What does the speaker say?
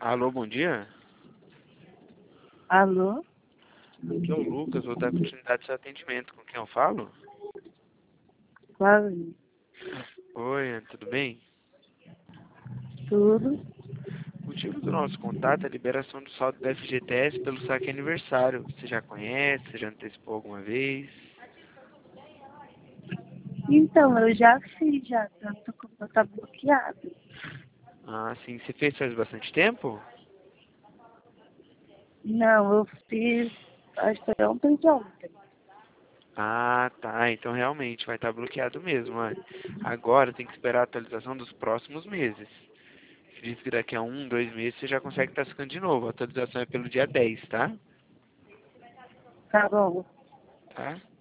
Alô, bom dia. Alô? Aqui é o Lucas, vou dar continuidade ao seu atendimento. Com quem eu falo? Claro, Oi, tudo bem? tudo. O motivo do nosso contato é a liberação do saldo da FGTS pelo saque aniversário. Você já conhece? Você já antecipou alguma vez? Então, eu já fiz, já, tanto que o meu tá bloqueado. Ah, sim. Você fez faz bastante tempo? Não, eu fiz, acho que foi ontem de ontem. Ah, tá. Então realmente vai estar bloqueado mesmo. Olha. Agora tem que esperar a atualização dos próximos meses. Acredito que daqui a 1, 2 meses você já consegue estar ficando de novo. A atualização é pelo dia 10, tá? Tá bom. Tá?